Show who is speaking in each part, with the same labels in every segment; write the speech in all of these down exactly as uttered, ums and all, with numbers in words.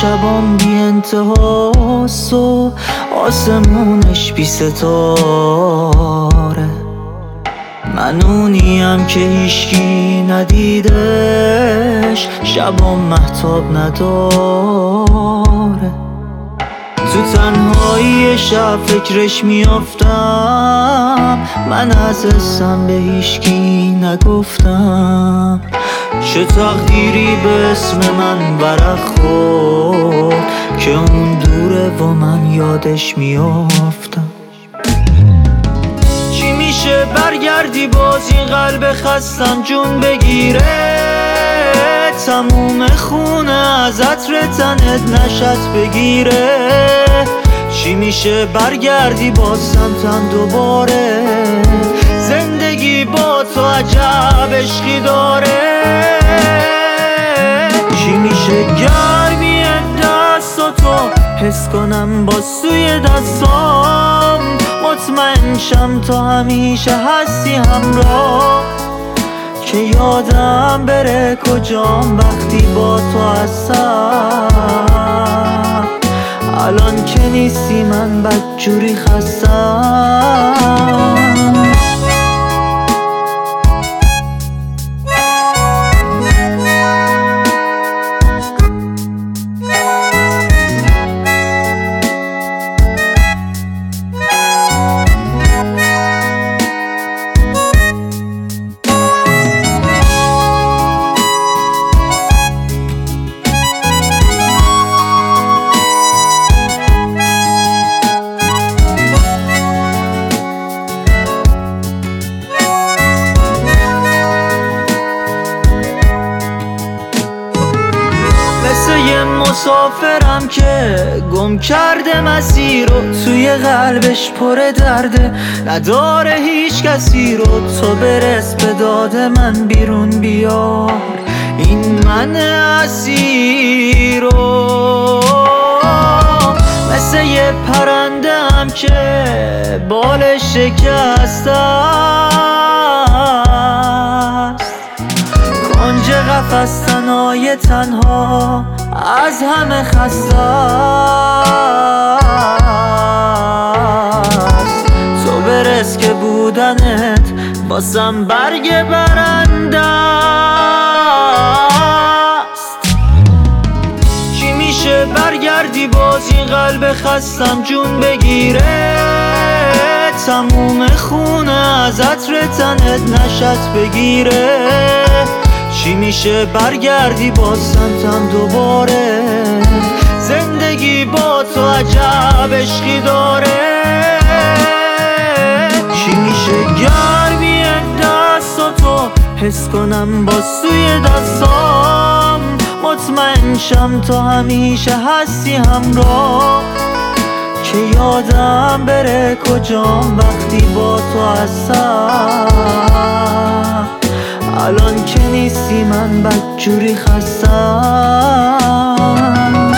Speaker 1: شبام بی انتهاست و آسمونش بی ستاره. من اونیم که هیشکی ندیدش، شبام مهتاب نداره. تو تنهایی شب فکرش میافتم، من از اسم به هیشکی نگفتم. چه تقدیری به اسم من ورق خورد که اون دوره و من یادش میافتم. چی میشه برگردی باز این قلب خستم جون بگیره، تموم خونه از عطر تنت نشت بگیره. چی میشه برگردی باز سمتم دوباره، زندگی با تو عجب عشقی داره. چی میشه گرمی دست و تو حس کنم با سوی دستام، مطمئن شم تو همیشه هستی همراه. که یادم بره کجام وقتی با تو هستم، الان که نیستی من بدجوری خستم. یه مسافرم که گم کرده مسیر رو، توی قلبش پر درده نداره هیچ کسی رو. تو برس به داد من بیرون بیار این من اسیر رو. مثل یه پرنده‌ام که بالش شکسته است، کنج قفس تنهای تنها از همه خسته است. تو برس که بودنت واسم برگ برنده است. چی میشه برگردی باز این قلب خستم جون بگیره، تموم خونه از عطر تنت نشت بگیره. چی میشه برگردی باز سمتم دوباره، زندگی با تو عجب عشقی داره. چی میشه گرمی دست و تو حس کنم با سوی دستام، مطمئن شم تو همیشه هستی همراه. که یادم بره کجام وقتی با تو هستم، الان که نیستی من بدجوری خستم.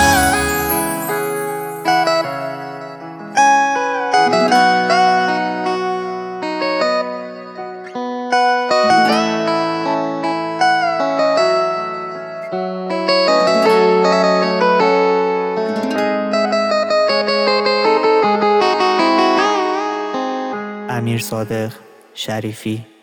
Speaker 1: امیر صادق شریفی.